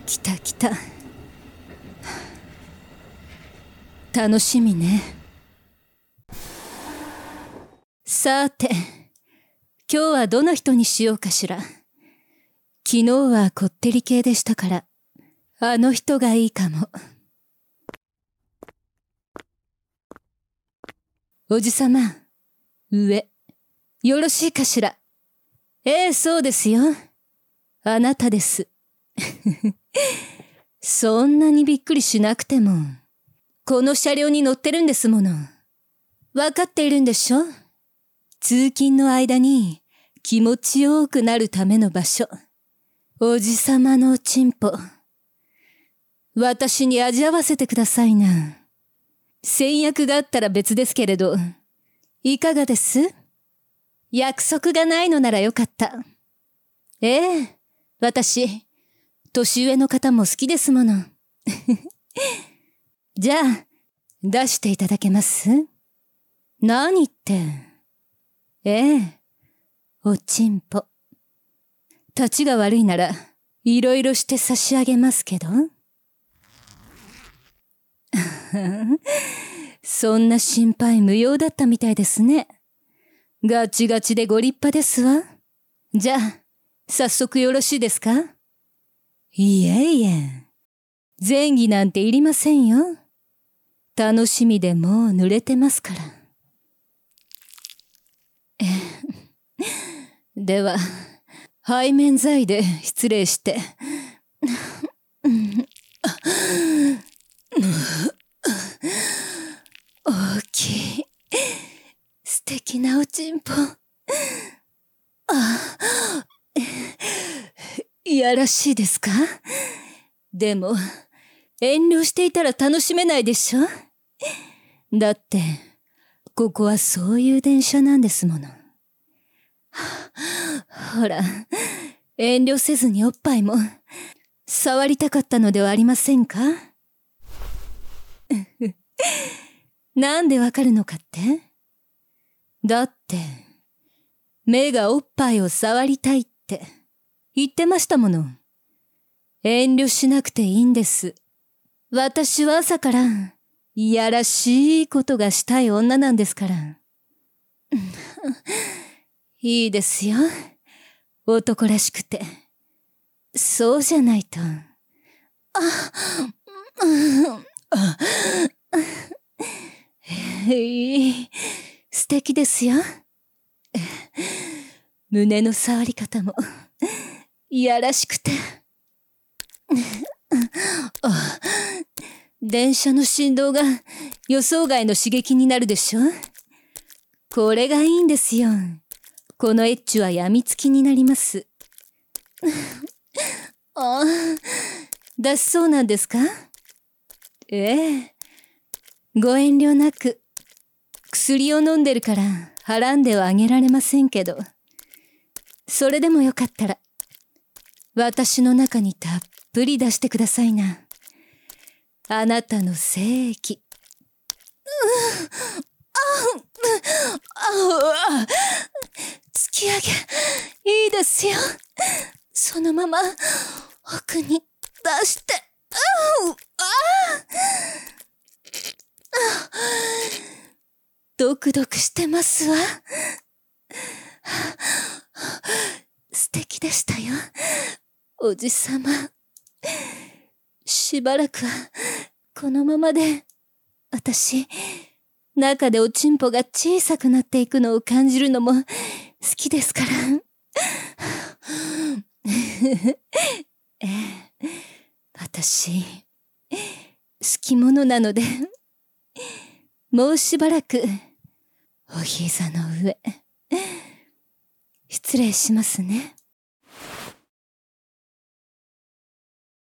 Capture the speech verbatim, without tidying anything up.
来た来た。楽しみね。さて、今日はどの人にしようかしら。昨日はこってり系でしたから、あの人がいいかも。おじさま、上、よろしいかしら。ええ、そうですよ。あなたです。そんなにびっくりしなくても、この車両に乗ってるんですもの。わかっているんでしょ？通勤の間に気持ちよくなるための場所。おじさまのチンポ。私に味わわせてくださいな。先約があったら別ですけれど、いかがです？約束がないのならよかった。ええ、私、年上の方も好きですもの。じゃあ、出していただけます？何って。ええ、おちんぽ。立ちが悪いなら、いろいろして差し上げますけど。そんな心配無用だったみたいですね。ガチガチでご立派ですわ。じゃあ、早速よろしいですか？いえいえ、前儀なんていりませんよ。楽しみでもう濡れてますから。では、背面剤で失礼して。大きい、素敵なおちんぽ。あ、いやらしいですか？でも、遠慮していたら楽しめないでしょ？だって、ここはそういう電車なんですもの。ほら、遠慮せずにおっぱいも、触りたかったのではありませんか？なんでわかるのかって？だって、目がおっぱいを触りたいって言ってましたもの。遠慮しなくていいんです。私は朝から、いやらしいことがしたい女なんですから。いいですよ。男らしくて。そうじゃないと。あ、うん、あ、いい、素敵ですよ。胸の触り方も、いやらしくて。あ、電車の振動が予想外の刺激になるでしょ？これがいいんですよ。このエッチは病みつきになります。ああ、出しそうなんですか？ええ。ご遠慮なく。薬を飲んでるから、はらんではあげられませんけど。それでもよかったら、私の中にたっぷり出してくださいな。あなたの精液。うあああ突き上げ、いいですよ。そのまま、奥に出して。ああドクドクしてますわ。素敵でしたよ、おじさま。しばらくは、このままで、私、中でおちんぽが小さくなっていくのを感じるのも好きですから。ええ、私、好き者なので、もうしばらく、お膝の上、失礼しますね。